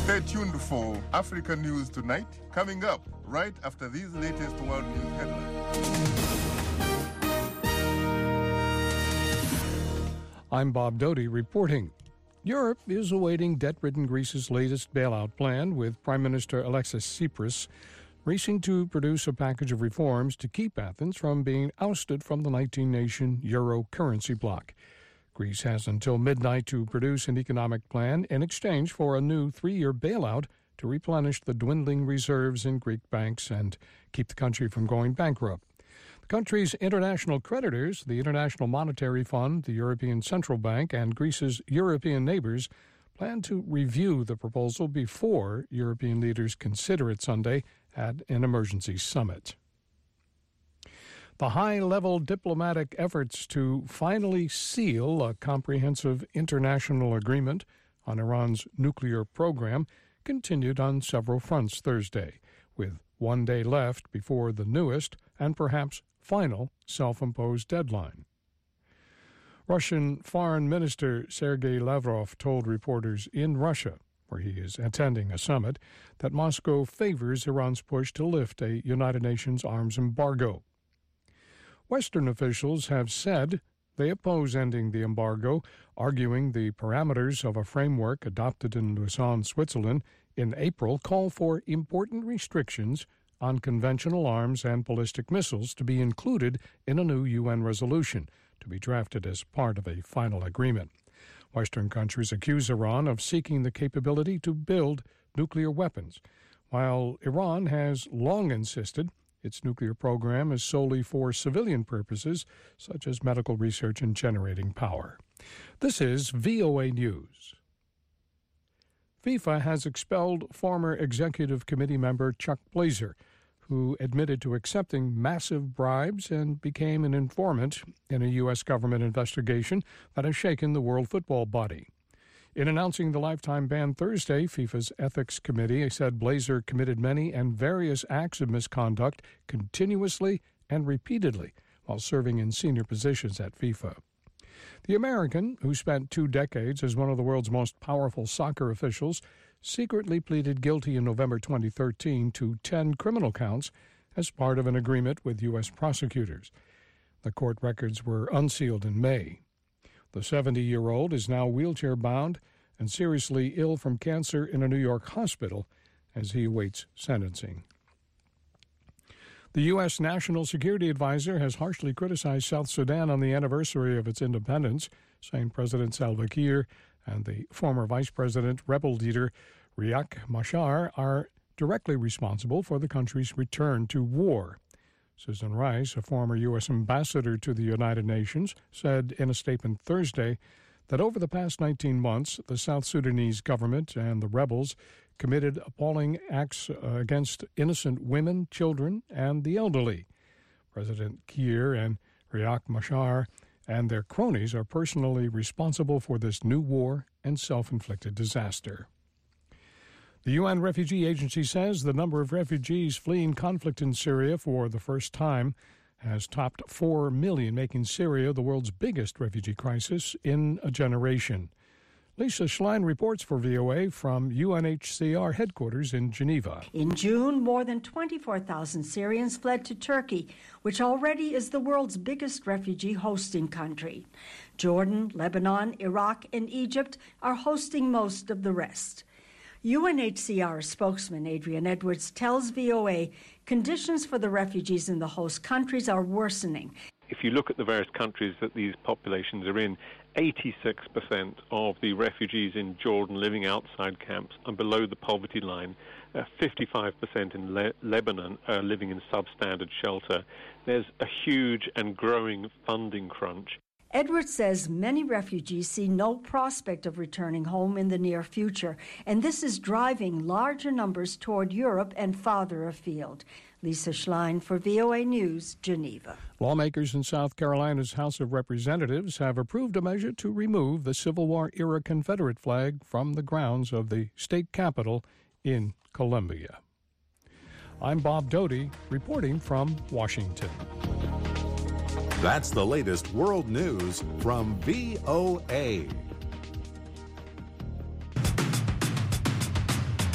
Stay tuned for Africa News Tonight, coming up right after these latest world news headlines. I'm Bob Doty reporting. Europe is awaiting debt-ridden Greece's latest bailout plan, with Prime Minister Alexis Tsipras racing to produce a package of reforms to keep Athens from being ousted from the 19-nation euro currency bloc. Greece has until midnight to produce an economic plan in exchange for a new 3-year bailout to replenish the dwindling reserves in Greek banks and keep the country from going bankrupt. The country's international creditors, the International Monetary Fund, the European Central Bank, and Greece's European neighbors, plan to review the proposal before European leaders consider it Sunday at an emergency summit. The high-level diplomatic efforts to finally seal a comprehensive international agreement on Iran's nuclear program continued on several fronts Thursday, with 1 day left before the newest and perhaps final self-imposed deadline. Russian Foreign Minister Sergei Lavrov told reporters in Russia, where he is attending a summit, that Moscow favors Iran's push to lift a United Nations arms embargo. Western officials have said they oppose ending the embargo, arguing the parameters of a framework adopted in Lausanne, Switzerland, in April call for important restrictions on conventional arms and ballistic missiles to be included in a new UN resolution to be drafted as part of a final agreement. Western countries accuse Iran of seeking the capability to build nuclear weapons, while Iran has long insisted its nuclear program is solely for civilian purposes, such as medical research and generating power. This is VOA News. FIFA has expelled former Executive Committee member Chuck Blazer, who admitted to accepting massive bribes and became an informant in a U.S. government investigation that has shaken the World Football Body. In announcing the lifetime ban Thursday, FIFA's Ethics Committee said Blazer committed many and various acts of misconduct continuously and repeatedly while serving in senior positions at FIFA. The American, who spent 2 decades as one of the world's most powerful soccer officials, secretly pleaded guilty in November 2013 to 10 criminal counts as part of an agreement with U.S. prosecutors. The court records were unsealed in May. The 70-year-old is now wheelchair-bound and seriously ill from cancer in a New York hospital as he awaits sentencing. The U.S. National Security Advisor has harshly criticized South Sudan on the anniversary of its independence, saying President Salva Kiir and the former Vice President, rebel leader Riek Machar, are directly responsible for the country's return to war. Susan Rice, a former U.S. ambassador to the United Nations, said in a statement Thursday that over the past 19 months, the South Sudanese government and the rebels committed appalling acts against innocent women, children, and the elderly. President Kiir and Riek Machar and their cronies are personally responsible for this new war and self-inflicted disaster. The UN Refugee Agency says the number of refugees fleeing conflict in Syria for the first time has topped 4 million, making Syria the world's biggest refugee crisis in a generation. Lisa Schlein reports for VOA from UNHCR headquarters in Geneva. In June, more than 24,000 Syrians fled to Turkey, which already is the world's biggest refugee hosting country. Jordan, Lebanon, Iraq, and Egypt are hosting most of the rest. UNHCR spokesman Adrian Edwards tells VOA conditions for the refugees in the host countries are worsening. If you look at the various countries that these populations are in, 86% of the refugees in Jordan living outside camps are below the poverty line. 55% in Lebanon are living in substandard shelter. There's a huge and growing funding crunch. Edwards says many refugees see no prospect of returning home in the near future, and this is driving larger numbers toward Europe and farther afield. Lisa Schlein for VOA News, Geneva. Lawmakers in South Carolina's House of Representatives have approved a measure to remove the Civil War-era Confederate flag from the grounds of the state capitol in Columbia. I'm Bob Doty, reporting from Washington. That's the latest world news from VOA.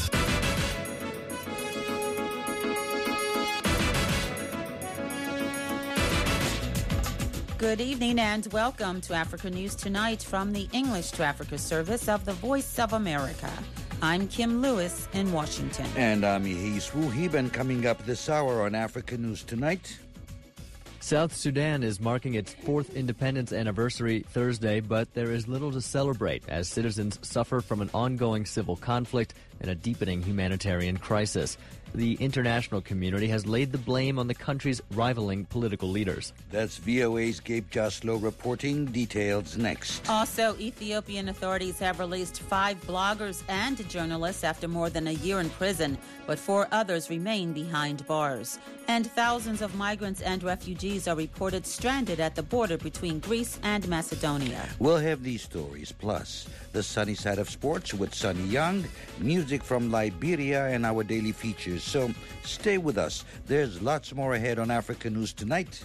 Good evening and welcome to Africa News Tonight from the English to Africa service of the Voice of America. I'm Kim Lewis in Washington. And I'm Yehis Wuhib, coming up this hour on Africa News Tonight. South Sudan is marking its 4th independence anniversary Thursday, but there is little to celebrate as citizens suffer from an ongoing civil conflict and a deepening humanitarian crisis. The international community has laid the blame on the country's rivaling political leaders. That's VOA's Gabe Joslow reporting. Details next. Also, Ethiopian authorities have released 5 bloggers and journalists after more than a year in prison, but 4 others remain behind bars. And thousands of migrants and refugees are reported stranded at the border between Greece and Macedonia. We'll have these stories, plus the sunny side of sports with Sonny Young, music from Liberia, and our daily features. So stay with us. There's lots more ahead on Africa News Tonight.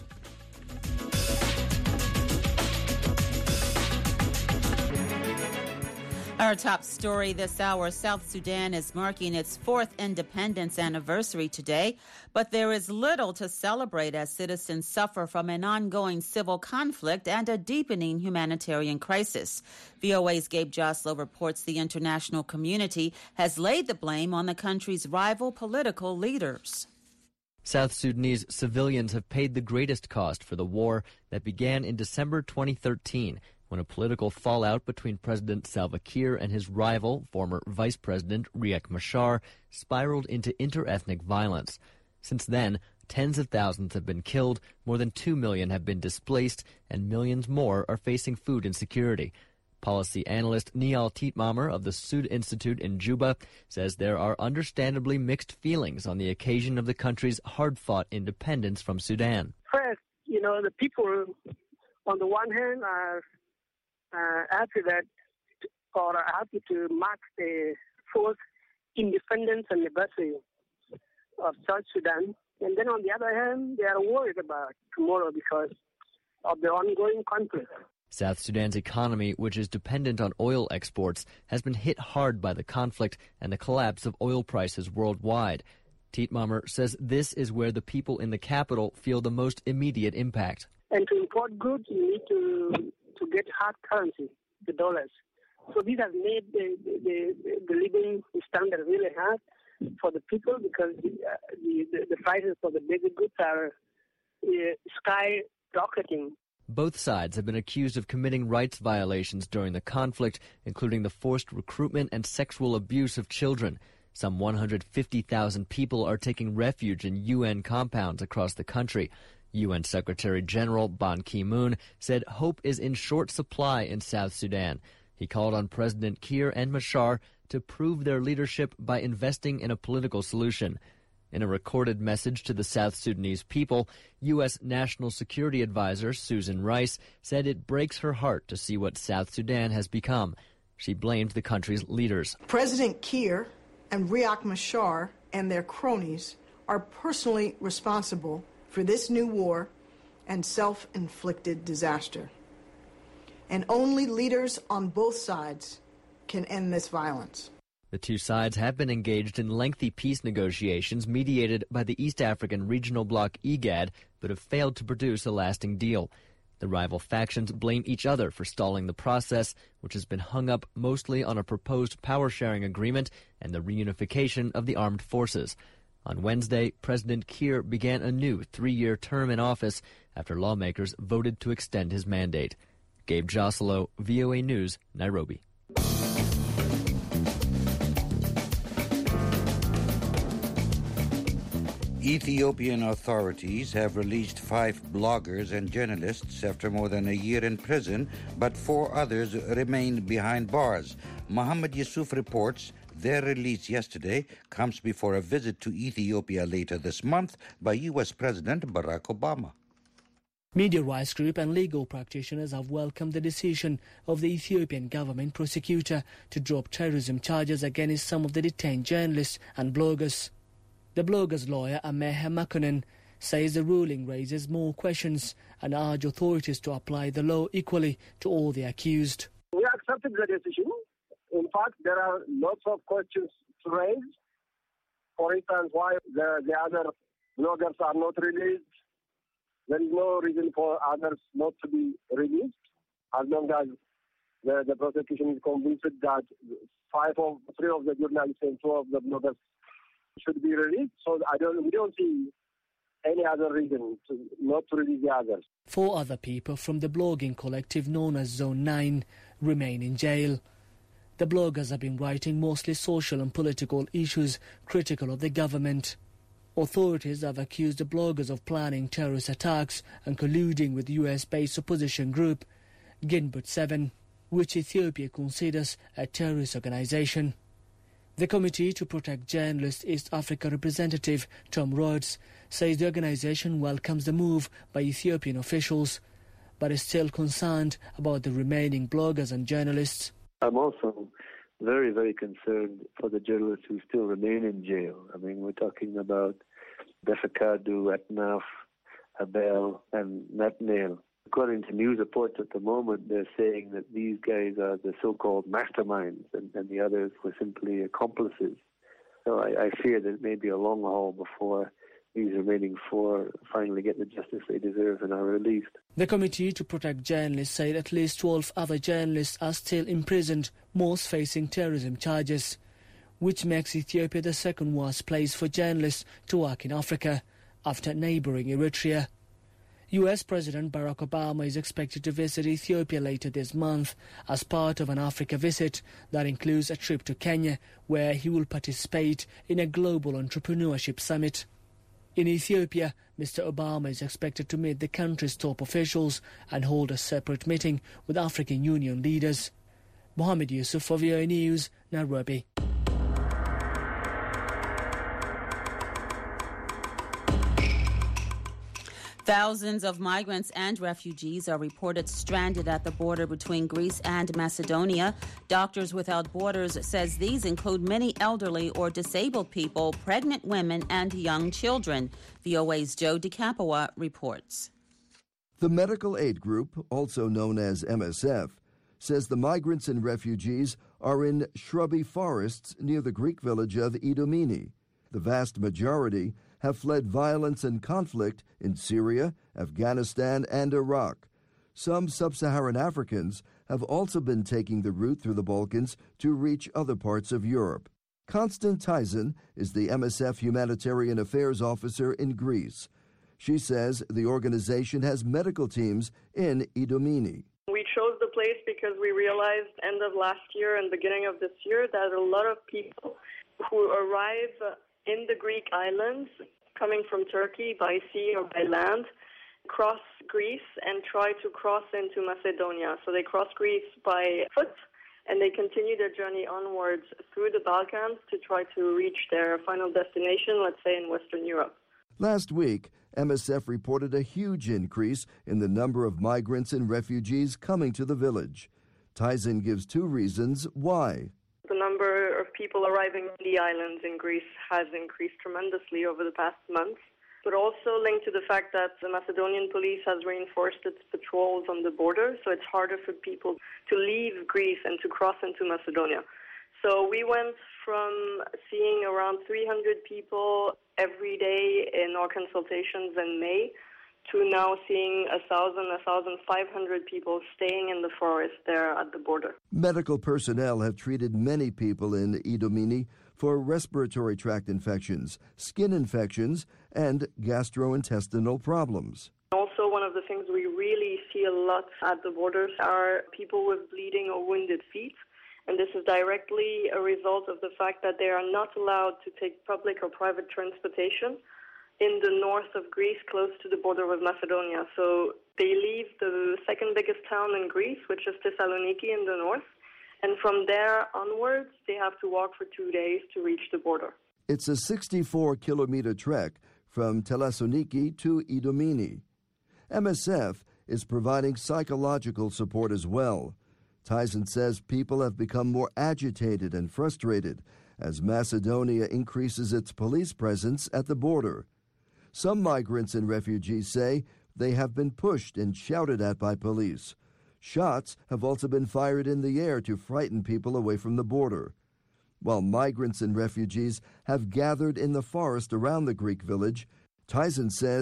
Our top story this hour, South Sudan is marking its 4th independence anniversary today, but there is little to celebrate as citizens suffer from an ongoing civil conflict and a deepening humanitarian crisis. VOA's Gabe Joslow reports the international community has laid the blame on the country's rival political leaders. South Sudanese civilians have paid the greatest cost for the war that began in December 2013. When a political fallout between President Salva Kiir and his rival, former Vice President Riek Machar, spiraled into inter-ethnic violence. Since then, tens of thousands have been killed, more than 2 million have been displaced, and millions more are facing food insecurity. Policy analyst Niall Tietmamer of the Sud Institute in Juba says there are understandably mixed feelings on the occasion of the country's hard-fought independence from Sudan. First, the people, on the one hand, are happy to mark the 4th independence anniversary of South Sudan. And then on the other hand, they are worried about tomorrow because of the ongoing conflict. South Sudan's economy, which is dependent on oil exports, has been hit hard by the conflict and the collapse of oil prices worldwide. Tietmamer says this is where the people in the capital feel the most immediate impact. And to import goods, you need to get hard currency, the dollars. So this has made the living standard really hard for the people because the prices for the basic goods are skyrocketing. Both sides have been accused of committing rights violations during the conflict, including the forced recruitment and sexual abuse of children. Some 150,000 people are taking refuge in UN compounds across the country. UN Secretary General Ban Ki-moon said hope is in short supply in South Sudan. He called on President Kiir and Machar to prove their leadership by investing in a political solution. In a recorded message to the South Sudanese people, U.S. National Security Advisor Susan Rice said it breaks her heart to see what South Sudan has become. She blamed the country's leaders. President Kiir and Riek Machar and their cronies are personally responsible for this new war and self-inflicted disaster. And only leaders on both sides can end this violence. The two sides have been engaged in lengthy peace negotiations mediated by the East African regional bloc IGAD, but have failed to produce a lasting deal. The rival factions blame each other for stalling the process, which has been hung up mostly on a proposed power-sharing agreement and the reunification of the armed forces. On Wednesday, President Kiir began a new 3-year term in office after lawmakers voted to extend his mandate. Gabe Joslow, VOA News, Nairobi. Ethiopian authorities have released 5 bloggers and journalists after more than a year in prison, but 4 others remain behind bars. Mohammed Yusuf reports their release yesterday comes before a visit to Ethiopia later this month by U.S. President Barack Obama. Media rights group and legal practitioners have welcomed the decision of the Ethiopian government prosecutor to drop terrorism charges against some of the detained journalists and bloggers. The blogger's lawyer, Amehe Makonnen, says the ruling raises more questions and urge authorities to apply the law equally to all the accused. We accepted the decision. In fact, there are lots of questions to raise. For instance, why the other bloggers are not released. there is no reason for others not to be released, as long as the prosecution is convinced that three of the journalists and 2 of the bloggers should be released. So we don't see any other reason not to release the others. 4 other people from the blogging collective known as Zone 9 remain in jail. The bloggers have been writing mostly social and political issues critical of the government. Authorities have accused the bloggers of planning terrorist attacks and colluding with US-based opposition group Ginbut 7, which Ethiopia considers a terrorist organization. The Committee to Protect Journalists East Africa representative Tom Rhodes says the organization welcomes the move by Ethiopian officials, but is still concerned about the remaining bloggers and journalists. I'm also very, very concerned for the journalists who still remain in jail. I mean, we're talking about Befeqadu, Atnaf, Abel, and Nathaniel. According to news reports at the moment, they're saying that these guys are the so-called masterminds and the others were simply accomplices. So I fear that it may be a long haul before these remaining 4 finally get the justice they deserve and are released. The Committee to Protect Journalists said at least 12 other journalists are still imprisoned, most facing terrorism charges, which makes Ethiopia the second worst place for journalists to work in Africa, after neighbouring Eritrea. US President Barack Obama is expected to visit Ethiopia later this month as part of an Africa visit that includes a trip to Kenya, where he will participate in a global entrepreneurship summit. In Ethiopia, Mr. Obama is expected to meet the country's top officials and hold a separate meeting with African Union leaders. Mohammed Yusuf for VOA News, Nairobi. Thousands of migrants and refugees are reported stranded at the border between Greece and Macedonia. Doctors Without Borders says these include many elderly or disabled people, pregnant women, and young children. VOA's Joe DeCapua reports. The Medical Aid Group, also known as MSF, says the migrants and refugees are in shrubby forests near the Greek village of Idomeni. The vast majority have fled violence and conflict in Syria, Afghanistan, and Iraq. Some sub-Saharan Africans have also been taking the route through the Balkans to reach other parts of Europe. Constant Tyson is the MSF Humanitarian Affairs Officer in Greece. She says the organization has medical teams in Idomeni. We chose the place because we realized end of last year and beginning of this year that a lot of people who arrive in the Greek islands, coming from Turkey by sea or by land, cross Greece and try to cross into Macedonia. So they cross Greece by foot and they continue their journey onwards through the Balkans to try to reach their final destination, let's say in Western Europe. Last week, MSF reported a huge increase in the number of migrants and refugees coming to the village. Tyson gives 2 reasons why. The number of people arriving on the islands in Greece has increased tremendously over the past months, but also linked to the fact that the Macedonian police has reinforced its patrols on the border, so it's harder for people to leave Greece and to cross into Macedonia. So we went from seeing around 300 people every day in our consultations in May to now seeing 1,500 people staying in the forest there at the border. Medical personnel have treated many people in Idomeni for respiratory tract infections, skin infections, and gastrointestinal problems. Also, one of the things we really see a lot at the borders are people with bleeding or wounded feet. And this is directly a result of the fact that they are not allowed to take public or private transportation in the north of Greece, close to the border with Macedonia. So they leave the second biggest town in Greece, which is Thessaloniki in the north, and from there onwards, they have to walk for 2 days to reach the border. It's a 64-kilometer trek from Thessaloniki to Idomeni. MSF is providing psychological support as well. Tyson says people have become more agitated and frustrated as Macedonia increases its police presence at the border. Some migrants and refugees say they have been pushed and shouted at by police. Shots have also been fired in the air to frighten people away from the border. While migrants and refugees have gathered in the forest around the Greek village, Tyson says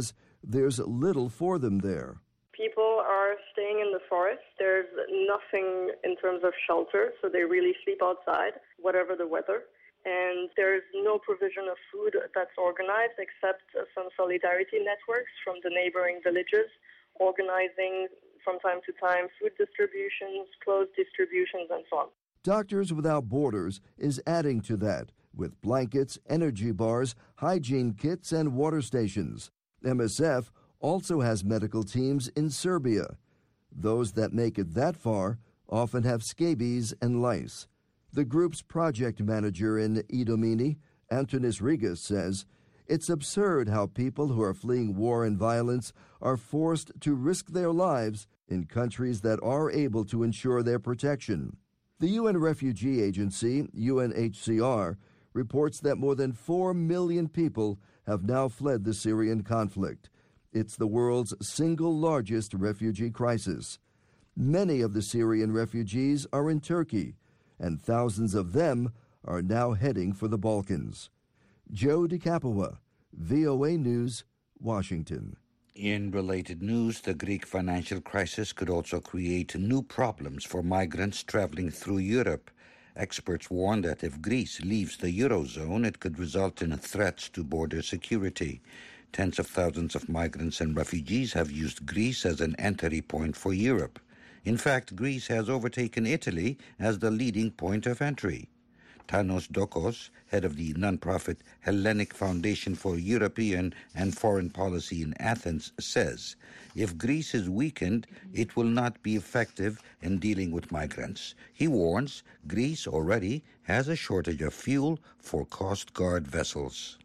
there's little for them there. People are staying in the forest. There's nothing in terms of shelter, so they really sleep outside, whatever the weather. And there's no provision of food that's organized except some solidarity networks from the neighboring villages, organizing from time to time food distributions, clothes distributions, and so on. Doctors Without Borders is adding to that with blankets, energy bars, hygiene kits, and water stations. MSF also has medical teams in Serbia. Those that make it that far often have scabies and lice. The group's project manager in Idomeni, Antonis Rigas, says it's absurd how people who are fleeing war and violence are forced to risk their lives in countries that are able to ensure their protection. The UN Refugee Agency, UNHCR, reports that more than 4 million people have now fled the Syrian conflict. It's the world's single largest refugee crisis. Many of the Syrian refugees are in Turkey, and thousands of them are now heading for the Balkans. Joe DeCapua, VOA News, Washington. In related news, the Greek financial crisis could also create new problems for migrants traveling through Europe. Experts warn that if Greece leaves the Eurozone, it could result in threats to border security. Tens of thousands of migrants and refugees have used Greece as an entry point for Europe. In fact, Greece has overtaken Italy as the leading point of entry. Tanos Dokos, head of the nonprofit Hellenic Foundation for European and Foreign Policy in Athens, says if Greece is weakened, it will not be effective in dealing with migrants. He warns Greece already has a shortage of fuel for Coast Guard vessels.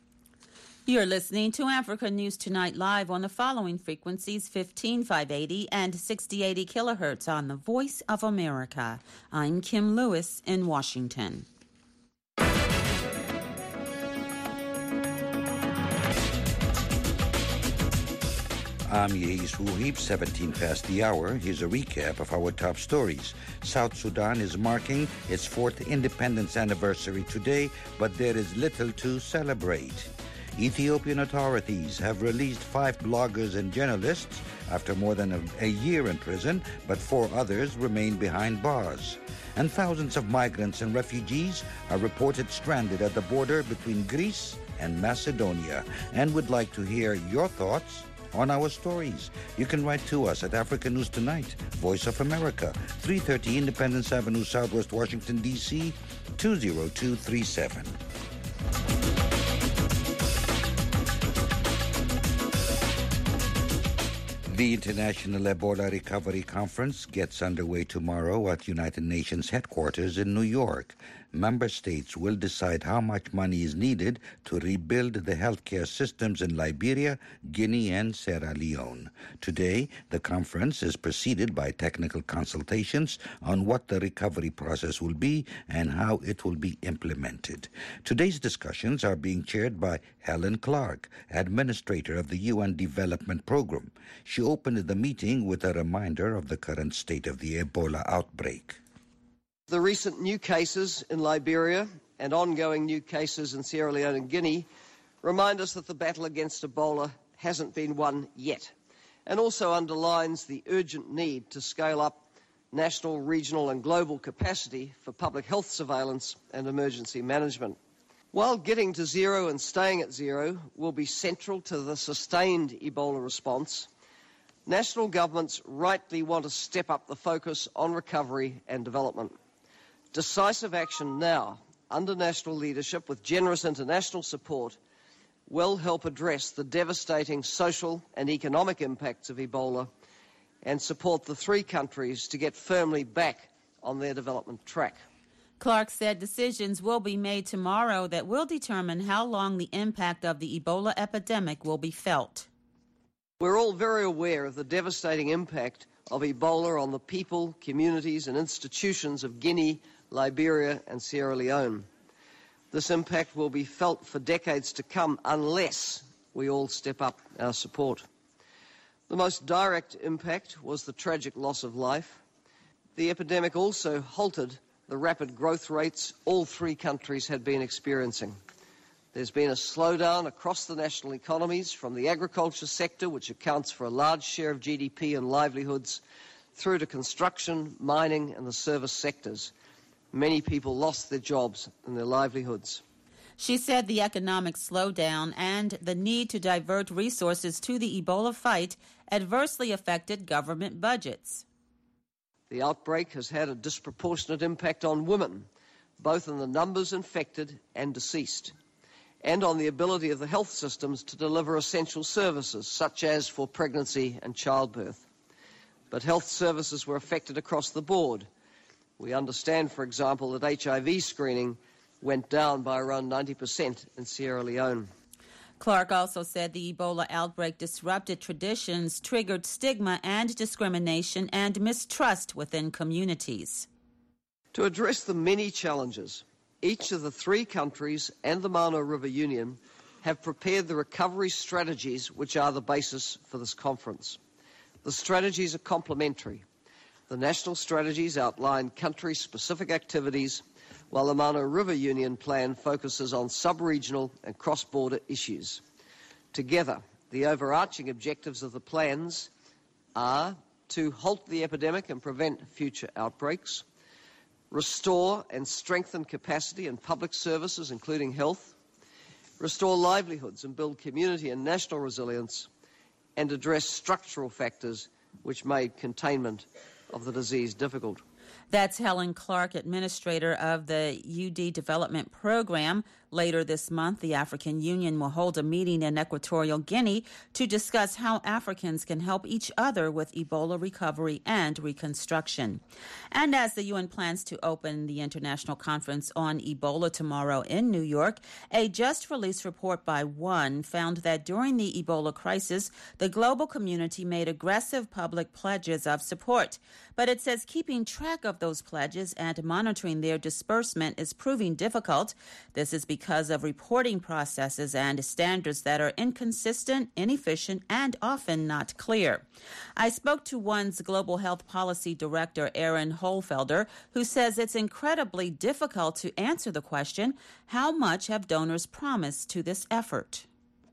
You're listening to Africa News Tonight live on the following frequencies: 15580 and 6080 kilohertz on the Voice of America. I'm Kim Lewis in Washington. I'm Yeis Wuhib, 17 past the hour. Here's a recap of our top stories. South Sudan is marking its 4th independence anniversary today, but there is little to celebrate. Ethiopian authorities have released 5 bloggers and journalists after more than a year in prison, but 4 others remain behind bars. And thousands of migrants and refugees are reported stranded at the border between Greece and Macedonia. And would like to hear your thoughts on our stories. You can write to us at Africa News Tonight, Voice of America, 330 Independence Avenue, Southwest Washington, D.C., 20237. The International Ebola Recovery Conference gets underway tomorrow at United Nations headquarters in New York. Member states will decide how much money is needed to rebuild the healthcare systems in Liberia, Guinea, and Sierra Leone. Today, the conference is preceded by technical consultations on what the recovery process will be and how it will be implemented. Today's discussions are being chaired by Helen Clark, administrator of the UN Development Program. She opened the meeting with a reminder of the current state of the Ebola outbreak. The recent new cases in Liberia and ongoing new cases in Sierra Leone and Guinea remind us that the battle against Ebola hasn't been won yet, and also underlines the urgent need to scale up national, regional and global capacity for public health surveillance and emergency management. While getting to zero and staying at zero will be central to the sustained Ebola response, national governments rightly want to step up the focus on recovery and development. Decisive action now, under national leadership with generous international support, will help address the devastating social and economic impacts of Ebola and support the 3 countries to get firmly back on their development track. Clark said decisions will be made tomorrow that will determine how long the impact of the Ebola epidemic will be felt. We're all very aware of the devastating impact of Ebola on the people, communities and institutions of Guinea, Liberia and Sierra Leone. This impact will be felt for decades to come unless we all step up our support. The most direct impact was the tragic loss of life. The epidemic also halted the rapid growth rates all 3 countries had been experiencing. There's been a slowdown across the national economies, from the agriculture sector, which accounts for a large share of GDP and livelihoods, through to construction, mining and the service sectors. Many people lost their jobs and their livelihoods. She said the economic slowdown and the need to divert resources to the Ebola fight adversely affected government budgets. The outbreak has had a disproportionate impact on women, both in the numbers infected and deceased, and on the ability of the health systems to deliver essential services, such as for pregnancy and childbirth. But health services were affected across the board. We understand, for example, that HIV screening went down by around 90% in Sierra Leone. Clark also said the Ebola outbreak disrupted traditions, triggered stigma and discrimination and mistrust within communities. To address the many challenges, each of the three countries and the Mano River Union have prepared the recovery strategies which are the basis for this conference. The strategies are complementary. The national strategies outline country-specific activities, while the Mano River Union plan focuses on sub-regional and cross-border issues. Together, the overarching objectives of the plans are to halt the epidemic and prevent future outbreaks, restore and strengthen capacity in public services, including health, restore livelihoods and build community and national resilience, and address structural factors which made containment of the disease difficult. That's Helen Clark, administrator of the UD Development Program. Later this month, the African Union will hold a meeting in Equatorial Guinea to discuss how Africans can help each other with Ebola recovery and reconstruction. And as the UN plans to open the International Conference on Ebola tomorrow in New York, a just-released report by ONE found that during the Ebola crisis, the global community made aggressive public pledges of support. But it says keeping track of those pledges and monitoring their disbursement is proving difficult. This is because of reporting processes and standards that are inconsistent, inefficient, and often not clear. I spoke to ONE's Global Health Policy Director, Erin Holfelder, who says it's incredibly difficult to answer the question, how much have donors promised to this effort?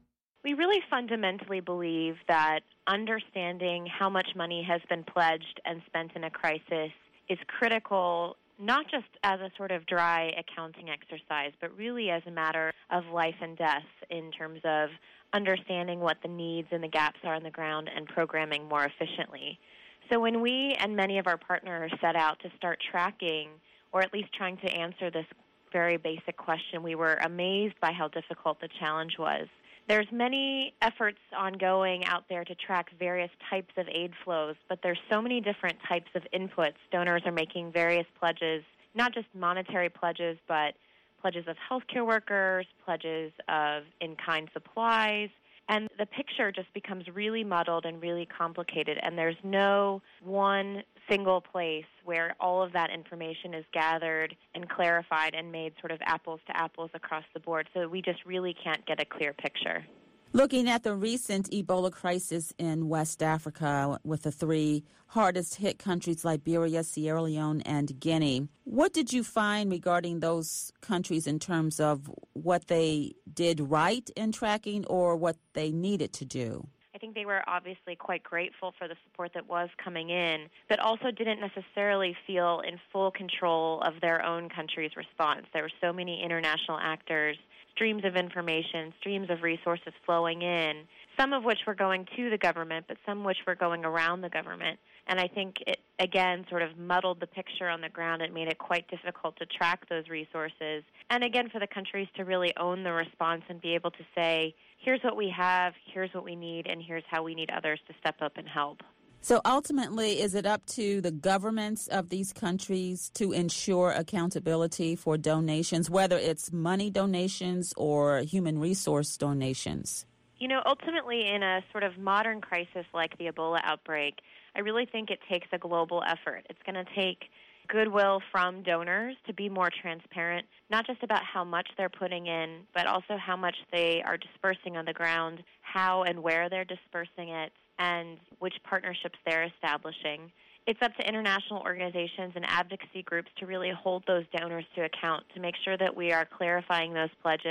We really fundamentally believe that understanding how much money has been pledged and spent in a crisis is critical, not just as a sort of dry accounting exercise, but really as a matter of life and death in terms of understanding what the needs and the gaps are on the ground and programming more efficiently. So when we and many of our partners set out to start tracking, or at least trying to answer this very basic question, we were amazed by how difficult the challenge was. There's many efforts ongoing out there to track various types of aid flows, but there's so many different types of inputs. Donors are making various pledges, not just monetary pledges, but pledges of healthcare workers, pledges of in-kind supplies, and the picture just becomes really muddled and really complicated, and there's no one single place where all of that information is gathered and clarified and made sort of apples to apples across the board, so we just really can't get a clear picture. Looking at the recent Ebola crisis in West Africa with the three hardest hit countries, Liberia, Sierra Leone, and Guinea, what did you find regarding those countries in terms of what they did right in tracking or what they needed to do? I think they were obviously quite grateful for the support that was coming in, but also didn't necessarily feel in full control of their own country's response. There were so many international actors, streams of information, streams of resources flowing in, some of which were going to the government, but some which were going around the government. And I think it, again, sort of muddled the picture on the ground. It made it quite difficult to track those resources. And again, for the countries to really own the response and be able to say, here's what we have, here's what we need, and here's how we need others to step up and help. So ultimately, is it up to the governments of these countries to ensure accountability for donations, whether it's money donations or human resource donations? You know, ultimately, in a sort of modern crisis like the Ebola outbreak, I really think it takes a global effort. It's going to take goodwill from donors to be more transparent, not just about how much they're putting in, but also how much they are dispersing on the ground, how and where they're dispersing it, and which partnerships they're establishing. It's up to international organizations and advocacy groups to really hold those donors to account, to make sure that we are clarifying those pledges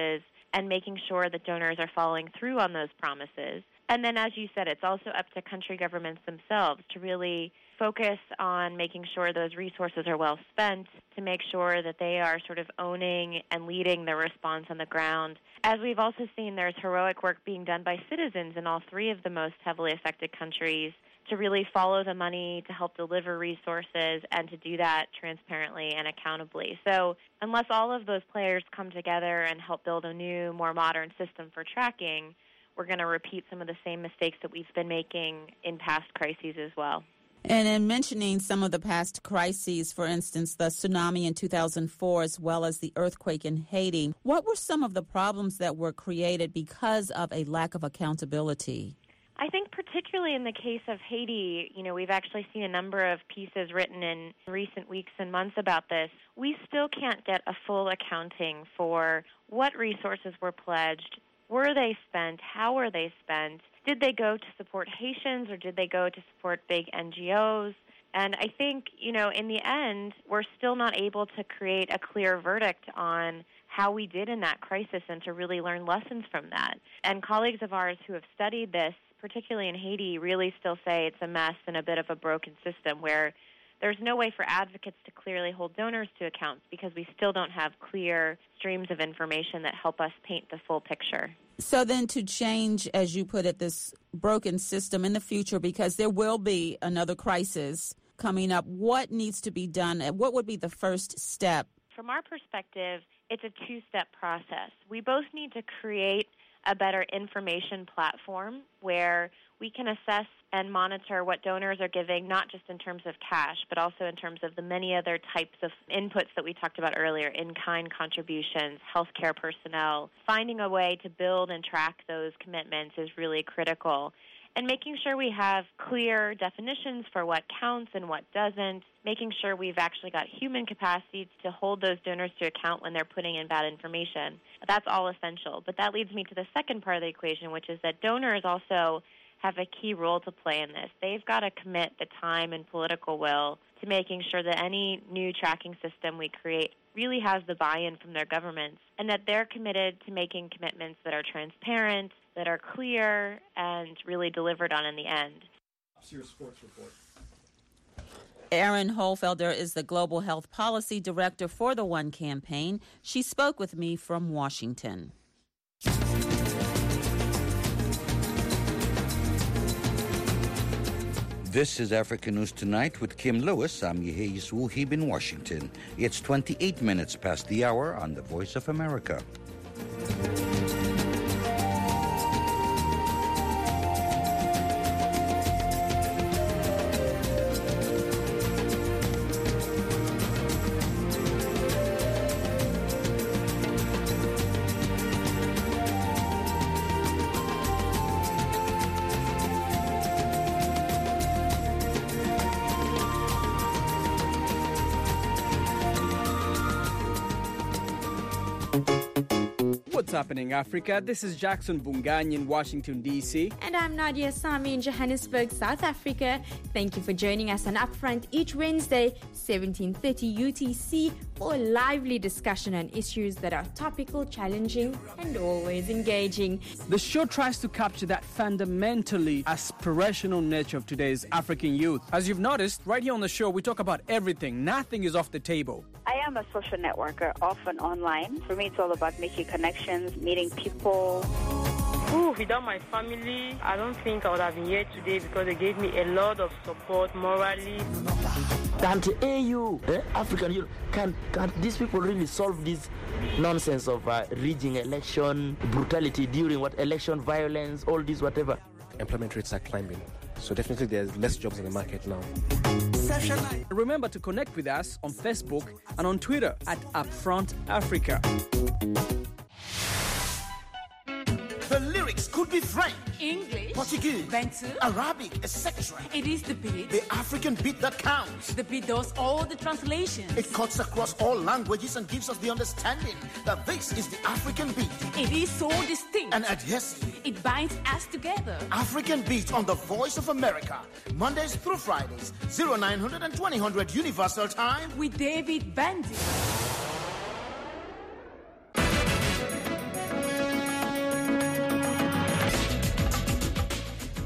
and making sure that donors are following through on those promises. And then, as you said, it's also up to country governments themselves to really focus on making sure those resources are well spent, to make sure that they are sort of owning and leading the response on the ground. As we've also seen, there's heroic work being done by citizens in all three of the most heavily affected countries to really follow the money, to help deliver resources, and to do that transparently and accountably. So unless all of those players come together and help build a new, more modern system for tracking, we're going to repeat some of the same mistakes that we've been making in past crises as well. And in mentioning some of the past crises, for instance, the tsunami in 2004 as well as the earthquake in Haiti, what were some of the problems that were created because of a lack of accountability? I think particularly in the case of Haiti, we've actually seen a number of pieces written in recent weeks and months about this. We still can't get a full accounting for what resources were pledged, were they spent, how were they spent, did they go to support Haitians or did they go to support big NGOs? And I think, in the end, we're still not able to create a clear verdict on how we did in that crisis and to really learn lessons from that. And colleagues of ours who have studied this, particularly in Haiti, really still say it's a mess and a bit of a broken system where there's no way for advocates to clearly hold donors to account because we still don't have clear streams of information that help us paint the full picture. So then to change, as you put it, this broken system in the future, because there will be another crisis coming up, what needs to be done? What would be the first step? From our perspective, it's a two-step process. We both need to create a better information platform where we can assess and monitor what donors are giving, not just in terms of cash, but also in terms of the many other types of inputs that we talked about earlier, in-kind contributions, healthcare personnel. Finding a way to build and track those commitments is really critical. And making sure we have clear definitions for what counts and what doesn't, making sure we've actually got human capacity to hold those donors to account when they're putting in bad information. That's all essential. But that leads me to the second part of the equation, which is that donors also have a key role to play in this. They've got to commit the time and political will to making sure that any new tracking system we create really has the buy-in from their governments and that they're committed to making commitments that are transparent, that are clear, and really delivered on in the end. Your sports report. Erin Holfelder is the Global Health Policy Director for the One Campaign. She spoke with me from Washington. This is Africa News Tonight with Kim Lewis. I'm Yeheyes Wuhib in Washington. It's 28 minutes past the hour on the Voice of America. What's happening, Africa? This is Jackson Bungany in Washington, D.C. And I'm Nadia Sami in Johannesburg, South Africa. Thank you for joining us on Upfront each Wednesday, 17:30 UTC, for a lively discussion on issues that are topical, challenging, and always engaging. The show tries to capture that fundamentally aspirational nature of today's African youth. As you've noticed, right here on the show, we talk about everything. Nothing is off the table. I am a social networker, often online. For me, it's all about making connections, meeting people. Without my family, I don't think I would have been here today because they gave me a lot of support morally. Can't AU, African Youth, can these people really solve this nonsense of rigging election, brutality during election violence, all this whatever? Employment rates are climbing. So definitely there's less jobs in the market now. Remember to connect with us on Facebook and on Twitter at Upfront Africa. The lyrics could be French, English, Portuguese, Bantu, Arabic, etc. It is the beat. The African beat that counts. The beat does all the translations. It cuts across all languages and gives us the understanding that this is the African beat. It is so distinct and adhesive. It binds us together. African beat on the Voice of America, Mondays through Fridays, 0900 and 2000 Universal Time with David Bandy.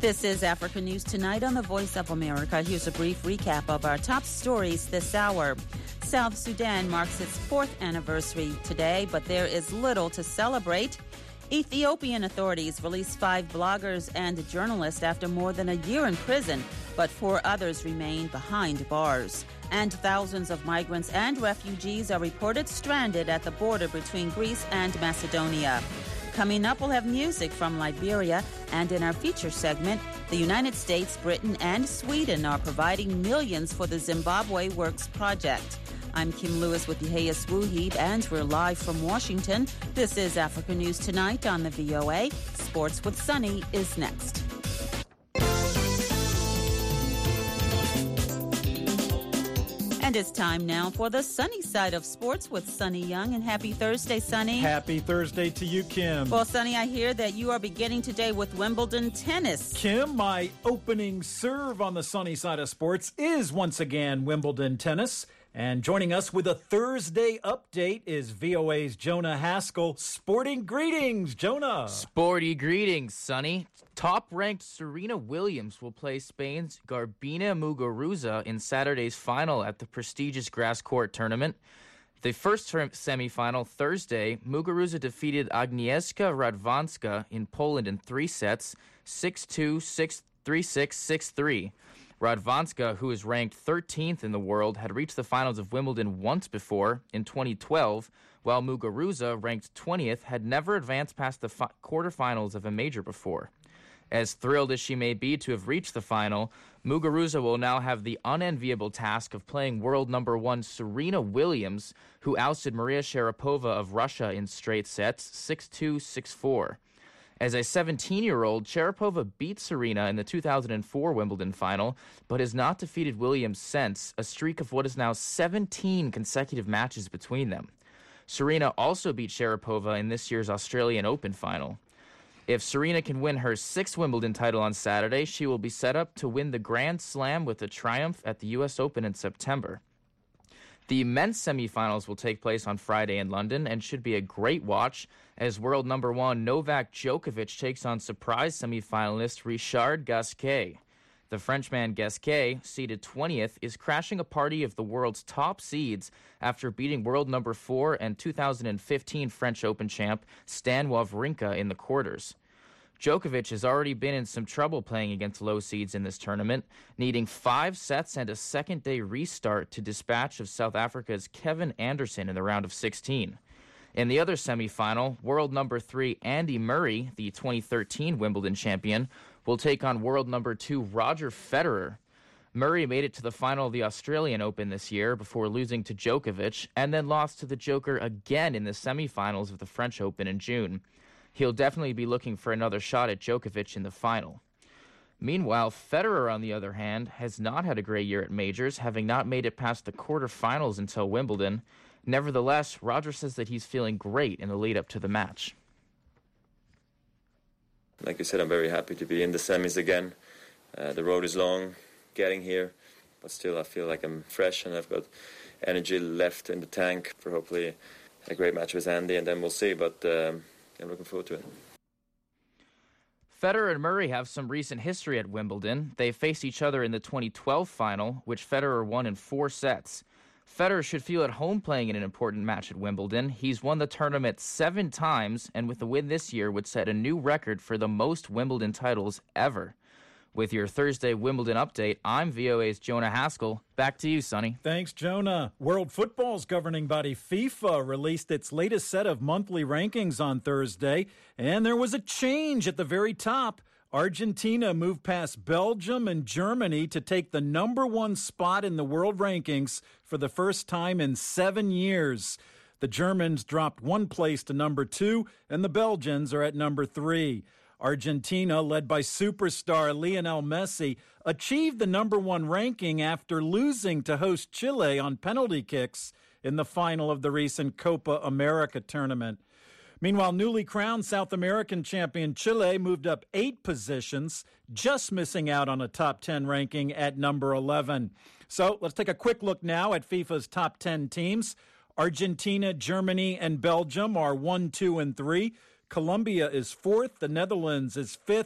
This is Africa News Tonight on the Voice of America. Here's a brief recap of our top stories this hour. South Sudan marks its 4th anniversary today, but there is little to celebrate. Ethiopian authorities released 5 bloggers and journalists after more than a year in prison, but 4 others remain behind bars. And thousands of migrants and refugees are reported stranded at the border between Greece and Macedonia. Coming up, we'll have music from Liberia, and in our feature segment, the United States, Britain, and Sweden are providing millions for the Zimbabwe Works project. I'm Kim Lewis with Yehias Wuhib, and we're live from Washington. This is Africa News Tonight on the VOA. Sports with Sunny is next. And it's time now for the sunny side of sports with Sunny Young. And happy Thursday, Sunny. Happy Thursday to you, Kim. Well, Sunny, I hear that you are beginning today with Wimbledon tennis. Kim, my opening serve on the sunny side of sports is once again Wimbledon tennis. And joining us with a Thursday update is VOA's Jonah Haskell. Sporting greetings, Jonah. Sporty greetings, Sonny. Top-ranked Serena Williams will play Spain's Garbina Muguruza in Saturday's final at the prestigious grass court tournament. The first semifinal, Thursday, Muguruza defeated Agnieszka Radwanska in Poland in 3 sets, 6-2, 6-3, 6-3. Radwanska, who is ranked 13th in the world, had reached the finals of Wimbledon once before, in 2012, while Muguruza, ranked 20th, had never advanced past the quarterfinals of a major before. As thrilled as she may be to have reached the final, Muguruza will now have the unenviable task of playing world number 1 Serena Williams, who ousted Maria Sharapova of Russia in straight sets, 6-2, 6-4. As a 17-year-old, Sharapova beat Serena in the 2004 Wimbledon final, but has not defeated Williams since, a streak of what is now 17 consecutive matches between them. Serena also beat Sharapova in this year's Australian Open final. If Serena can win her 6th Wimbledon title on Saturday, she will be set up to win the Grand Slam with a triumph at the U.S. Open in September. The men's semifinals will take place on Friday in London and should be a great watch as world number 1 Novak Djokovic takes on surprise semifinalist Richard Gasquet. The Frenchman Gasquet, seeded 20th, is crashing a party of the world's top seeds after beating world number 4 and 2015 French Open champ Stan Wawrinka in the quarters. Djokovic has already been in some trouble playing against low seeds in this tournament, needing 5 sets and a second-day restart to dispatch of South Africa's Kevin Anderson in the round of 16. In the other semifinal, world number 3 Andy Murray, the 2013 Wimbledon champion, will take on world number 2 Roger Federer. Murray made it to the final of the Australian Open this year before losing to Djokovic, and then lost to the Joker again in the semifinals of the French Open in June. He'll definitely be looking for another shot at Djokovic in the final. Meanwhile, Federer, on the other hand, has not had a great year at majors, having not made it past the quarterfinals until Wimbledon. Nevertheless, Roger says that he's feeling great in the lead-up to the match. Like you said, I'm very happy to be in the semis again. The road is long getting here, but still I feel like I'm fresh and I've got energy left in the tank for hopefully a great match with Andy, and then we'll see, but I'm looking forward to it. Federer and Murray have some recent history at Wimbledon. They faced each other in the 2012 final, which Federer won in 4 sets. Federer should feel at home playing in an important match at Wimbledon. He's won the tournament 7 times, and with the win this year would set a new record for the most Wimbledon titles ever. With your Thursday Wimbledon update, I'm VOA's Jonah Haskell. Back to you, Sonny. Thanks, Jonah. World Football's governing body FIFA released its latest set of monthly rankings on Thursday, and there was a change at the very top. Argentina moved past Belgium and Germany to take the number 1 spot in the world rankings for the first time in 7 years. The Germans dropped 1 place to number 2, and the Belgians are at number 3. Argentina, led by superstar Lionel Messi, achieved the number 1 ranking after losing to host Chile on penalty kicks in the final of the recent Copa America tournament. Meanwhile, newly crowned South American champion Chile moved up 8 positions, just missing out on a top 10 ranking at number 11. So let's take a quick look now at FIFA's top 10 teams. Argentina, Germany, and Belgium are 1, 2, and 3. Colombia is 4th. The Netherlands is 5th.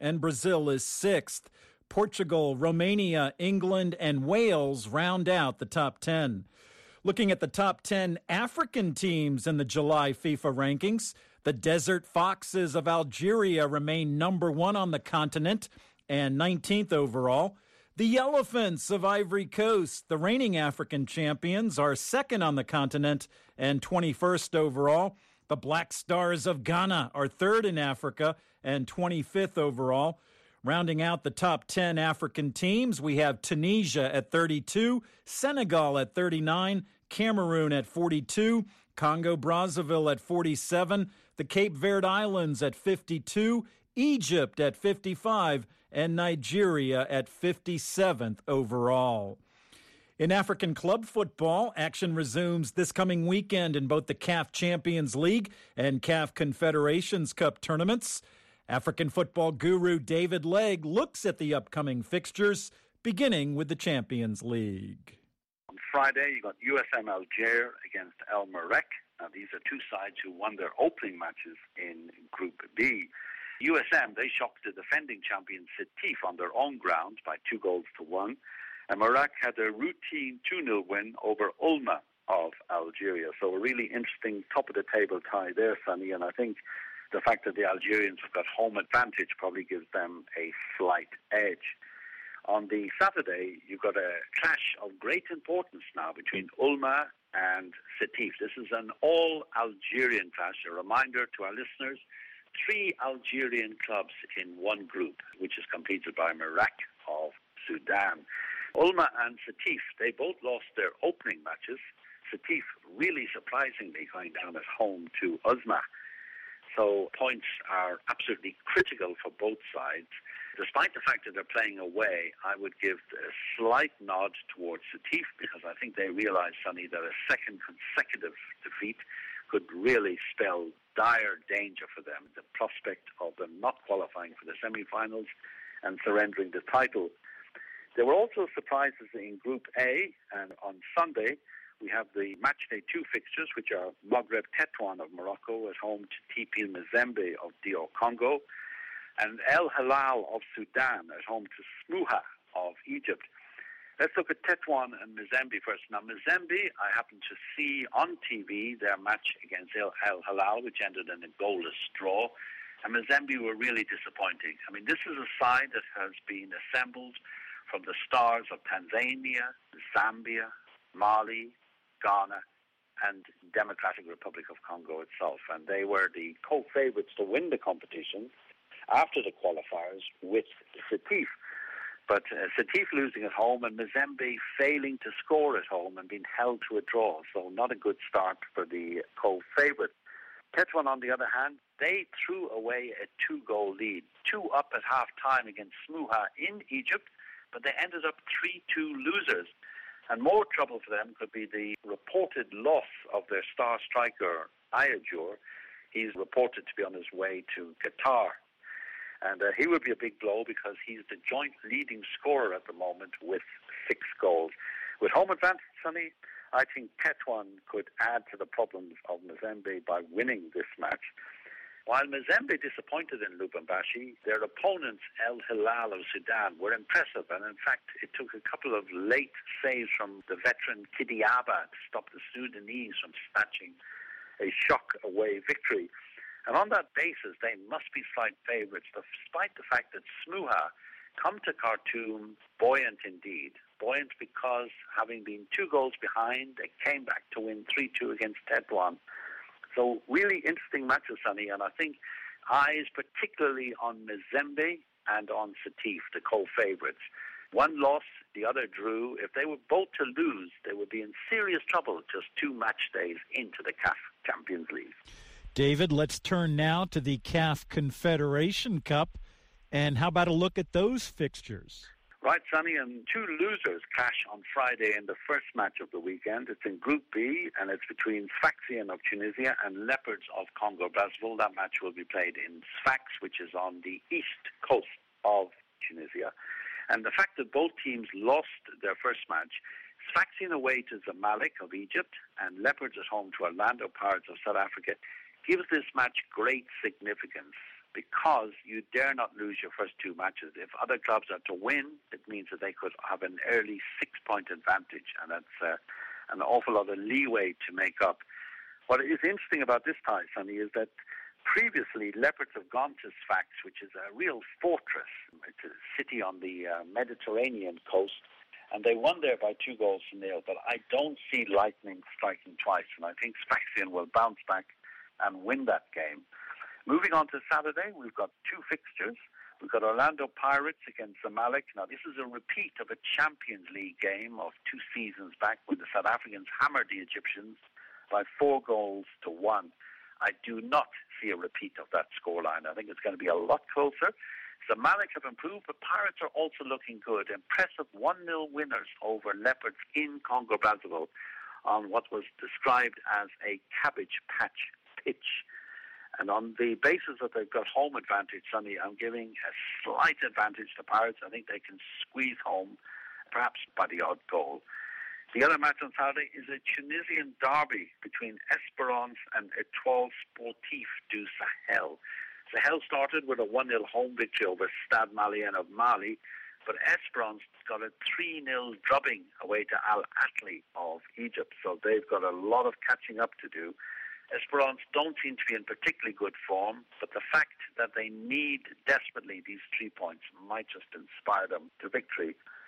and Brazil is 6th. Portugal, Romania, England, and Wales round out the top 10. Looking at the top 10 African teams in the July FIFA rankings, the Desert Foxes of Algeria remain number 1 on the continent and 19th overall. The Elephants of Ivory Coast, the reigning African champions, are 2nd on the continent and 21st overall. The Black Stars of Ghana are 3rd in Africa and 25th overall. Rounding out the top 10 African teams, we have Tunisia at 32, Senegal at 39, Cameroon at 42, Congo-Brazzaville at 47, the Cape Verde Islands at 52, Egypt at 55, and Nigeria at 57th overall. In African club football, action resumes this coming weekend in both the CAF Champions League and CAF Confederations Cup tournaments. African football guru David Legg looks at the upcoming fixtures, beginning with the Champions League. On Friday, you got USM Alger against El Merreikh. Now, these are two sides who won their opening matches in Group B. USM, they shocked the defending champion Sétif on their own ground by 2-1. And Merreikh had a routine 2-0 win over Ulma of Algeria. So a really interesting top-of-the-table tie there, Sonny. And I think the fact that the Algerians have got home advantage probably gives them a slight edge. On the Saturday, you've got a clash of great importance now between Ulma and Sétif. This is an all-Algerian clash. A reminder to our listeners, 3 Algerian clubs in one group, which is completed by Merreikh of Sudan. Ulma and Sétif, they both lost their opening matches. Sétif really surprisingly going down at home to Uzma. So points are absolutely critical for both sides. Despite the fact that they're playing away, I would give a slight nod towards Sétif because I think they realize, Sonny, that a second consecutive defeat could really spell dire danger for them. The prospect of them not qualifying for the semi-finals and surrendering the title. There were also surprises in Group A, and on Sunday we have the Matchday 2 fixtures, which are Maghreb Tetouan of Morocco at home to TP Mazembe of DR Congo, and El Hilal of Sudan at home to Smuha of Egypt. Let's look at Tetouan and Mazembe first. Now, Mazembe, I happened to see on TV their match against El Hilal, which ended in a goalless draw, and Mazembe were really disappointing. I mean, this is a side that has been assembled from the stars of Tanzania, Zambia, Mali, Ghana, and Democratic Republic of Congo itself. And they were the co-favorites to win the competition after the qualifiers with Sétif. But Sétif losing at home and Mazembe failing to score at home and being held to a draw. So not a good start for the co-favorite. Tetouan, on the other hand, they threw away a 2-goal lead. 2 up at half-time against Smuha in Egypt, but they ended up 3-2 losers. And more trouble for them could be the reported loss of their star striker, Ayajour. He's reported to be on his way to Qatar. And he would be a big blow because he's the joint leading scorer at the moment with 6 goals. With home advantage, Sonny, I think Tetouan could add to the problems of Mazembe by winning this match. While Mazembe disappointed in Lubumbashi, their opponents, El Hilal of Sudan, were impressive. And in fact, it took a couple of late saves from the veteran Kidiaba to stop the Sudanese from snatching a shock-away victory. And on that basis, they must be slight favourites, despite the fact that Smuha come to Khartoum buoyant indeed. Buoyant because, having been 2 goals behind, they came back to win 3-2 against Tetouan. So really interesting matches, Sonny, and I think eyes particularly on Mazembe and on Sétif, the co-favourites. One loss, the other drew. If they were both to lose, they would be in serious trouble just 2 match days into the CAF Champions League. David, let's turn now to the CAF Confederation Cup. And how about a look at those fixtures? Right, Sonny, and 2 losers clash on Friday in the first match of the weekend. It's in Group B, and it's between Sfaxien of Tunisia and Leopards of Congo-Brazzaville. That match will be played in Sfax, which is on the east coast of Tunisia. And the fact that both teams lost their first match, Sfaxien away to Zamalek of Egypt and Leopards at home to Orlando Pirates of South Africa, gives this match great significance. because you dare not lose your first two matches. If other clubs are to win, it means that they could have an early 6-point advantage, and that's an awful lot of leeway to make up. What is interesting about this tie, Sonny, is that previously Leopards have gone to Sfax, which is a real fortress. It's a city on the Mediterranean coast, and they won there by 2-0. But I don't see lightning striking twice, and I think Sfaxian will bounce back and win that game. Moving on to Saturday, we've got two fixtures. We've got Orlando Pirates against Zamalek. Now, this is a repeat of a Champions League game of 2 seasons back when the South Africans hammered the Egyptians by 4-1. I do not see a repeat of that scoreline. I think it's going to be a lot closer. Zamalek have improved, but Pirates are also looking good. Impressive 1-0 winners over Leopards in Congo-Brazzaville on what was described as a cabbage patch pitch. And on the basis that they've got home advantage, Sonny, I'm giving a slight advantage to Pirates. I think they can squeeze home, perhaps by the odd goal. The other match on Saturday is a Tunisian derby between Esperance and Étoile Sportive du Sahel. Sahel started with a 1-0 home victory over Stade Malien of Mali, but Esperance got a 3-0 drubbing away to Al Ahly of Egypt, so they've got a lot of catching up to do. Esperance don't seem to be in particularly good form, but the fact that they need desperately these 3 points might just inspire them to victory.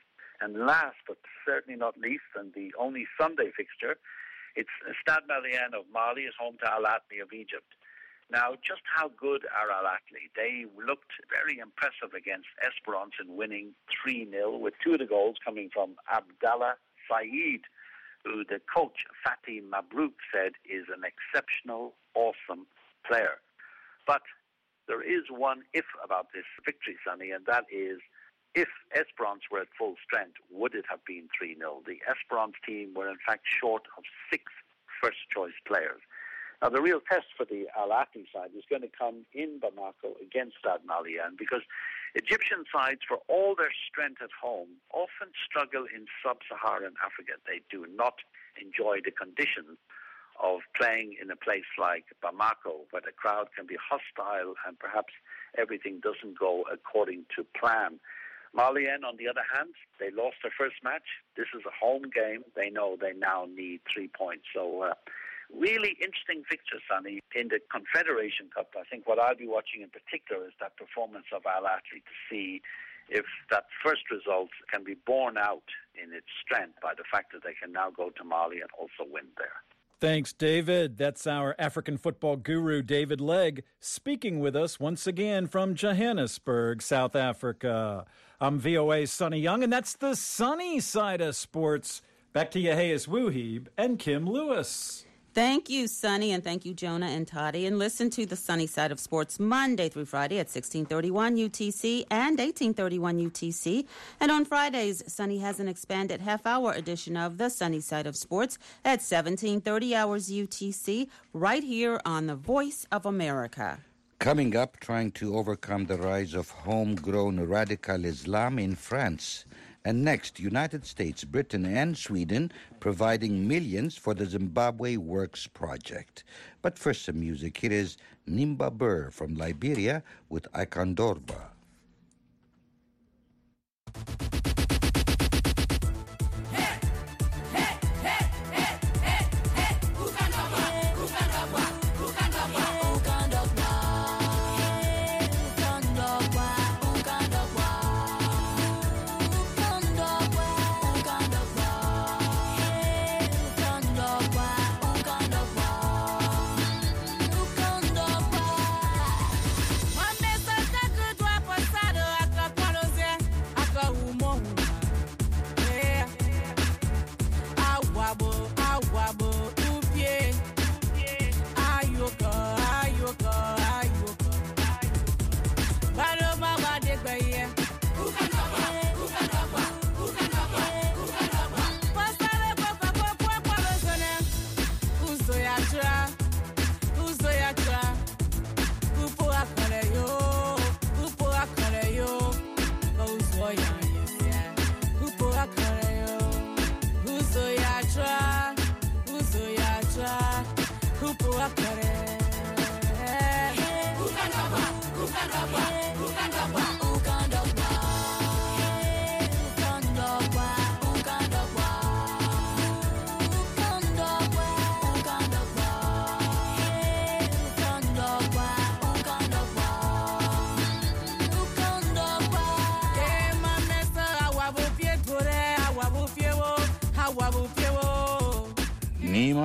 And last, but certainly not least, and the only Sunday fixture, it's Stade Malien of Mali is home to Al Ahly of Egypt. Now, just how good are Al Ahly? They looked very impressive against Esperance in winning 3-0, with 2 of the goals coming from Abdallah Saeed, who the coach, Fatih Mabrouk, said is an exceptional, awesome player. But there is one if about this victory, Sonny, and that is, if Esperance were at full strength, would it have been 3-0? The Esperance team were in fact short of 6 first-choice players. Now, the real test for the Al Ahly side is going to come in Bamako against Stade Malien, because Egyptian sides, for all their strength at home, often struggle in sub-Saharan Africa. They do not enjoy the conditions of playing in a place like Bamako, where the crowd can be hostile and perhaps everything doesn't go according to plan. Malien, on the other hand, they lost their first match. This is a home game. They know they now need 3 points. So, really interesting fixture, Sonny. In the Confederation Cup, I think what I'll be watching in particular is that performance of Al Ahly to see if that first result can be borne out in its strength by the fact that they can now go to Mali and also win there. Thanks, David. That's our African football guru, David Legg, speaking with us once again from Johannesburg, South Africa. I'm VOA's Sonny Young, and that's the sunny side of sports. Back to Yehias Wuhib and Kim Lewis. Thank you, Sonny, and thank you, Jonah and Toddy. And listen to the Sunny Side of Sports Monday through Friday at 1631 UTC and 1831 UTC. And on Fridays, Sonny has an expanded half-hour edition of the Sunny Side of Sports at 1730 hours UTC, right here on the Voice of America. Coming up, trying to overcome the rise of homegrown radical Islam in France. And next, United States, Britain, and Sweden providing millions for the Zimbabwe Works Project. But first, some music. Here is Nimba Burr from Liberia with Ikandorba.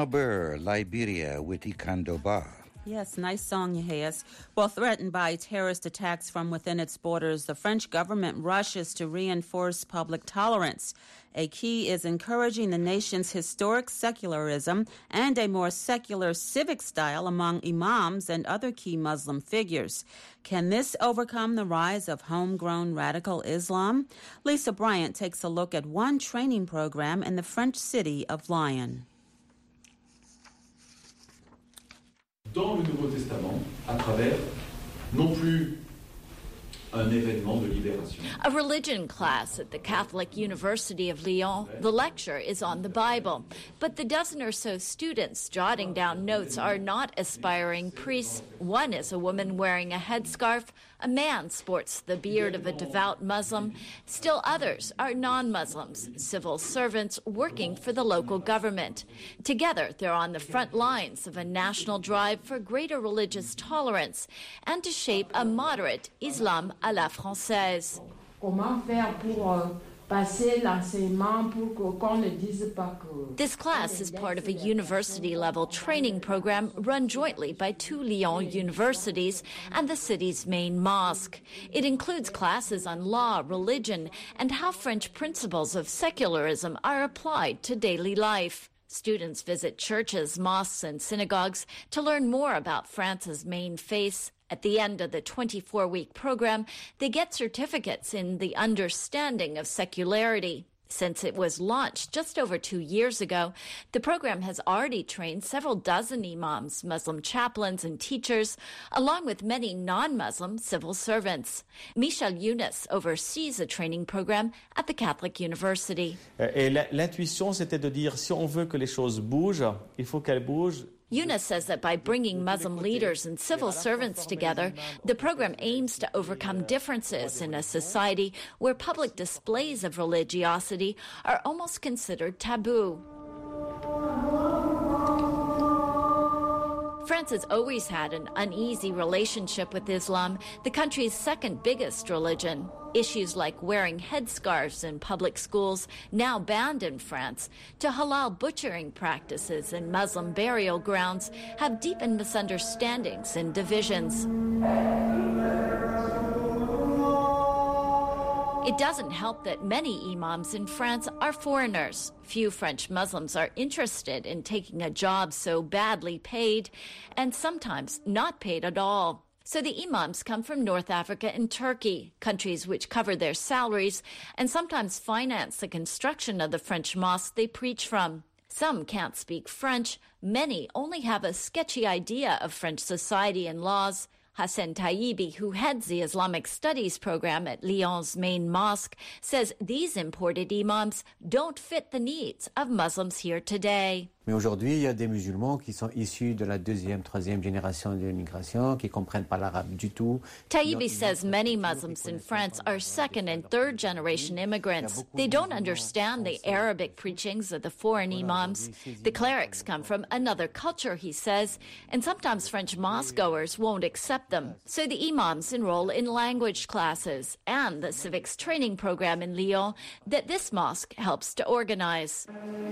Maber, Liberia with Ikandoba. Yes, nice song, Yehias. Well, threatened by terrorist attacks from within its borders, the French government rushes to reinforce public tolerance. A key is encouraging the nation's historic secularism and a more secular civic style among imams and other key Muslim figures. Can this overcome the rise of homegrown radical Islam? Lisa Bryant takes a look at one training program in the French city of Lyon. Dans le Nouveau Testament, à travers non plus un événement de libération. A religion class at the Catholic University of Lyon. The lecture is on the Bible, but the dozen or so students jotting down notes are not aspiring priests. One is a woman wearing a headscarf. A man sports the beard of a devout Muslim. Still others are non-Muslims, civil servants working for the local government. Together, they're on the front lines of a national drive for greater religious tolerance and to shape a moderate Islam à la française. Comment faire pour passer l'enseignement pour qu'on ne dise pas que... This class is part of a university-level training program run jointly by two Lyon universities and the city's main mosque. It includes classes on law, religion, and how French principles of secularism are applied to daily life. Students visit churches, mosques, and synagogues to learn more about France's main faiths. At the end of the 24-week program, they get certificates in the understanding of secularity. Since it was launched just over 2 years ago, the program has already trained several dozen imams, Muslim chaplains, and teachers, along with many non-Muslim civil servants. Michel Younes oversees a training program at the Catholic University. Et l'intuition, c'était de dire, si on veut que les choses bougent, il faut qu'elles bougent. Younes says that by bringing Muslim leaders and civil servants together, the program aims to overcome differences in a society where public displays of religiosity are almost considered taboo. France has always had an uneasy relationship with Islam, the country's second biggest religion. Issues like wearing headscarves in public schools, now banned in France, to halal butchering practices in Muslim burial grounds, have deepened misunderstandings and divisions. It doesn't help that many imams in France are foreigners. Few French Muslims are interested in taking a job so badly paid, and sometimes not paid at all. So the imams come from North Africa and Turkey, countries which cover their salaries and sometimes finance the construction of the French mosques they preach from. Some can't speak French. Many only have a sketchy idea of French society and laws. Hassan Taibi, who heads the Islamic Studies program at Lyon's main mosque, says these imported imams don't fit the needs of Muslims here today. Mais aujourd'hui, il y a des musulmans qui sont issus de la deuxième, troisième génération de l'immigration, qui ne comprennent pas l'arabe du tout. Taibi says many Muslims in France are second and third generation immigrants. They don't understand the Arabic preachings of the foreign imams. The clerics come from another culture, he says, and sometimes French mosque goers won't accept them. So the imams enroll in language classes and the civics training program in Lyon that this mosque helps to organize.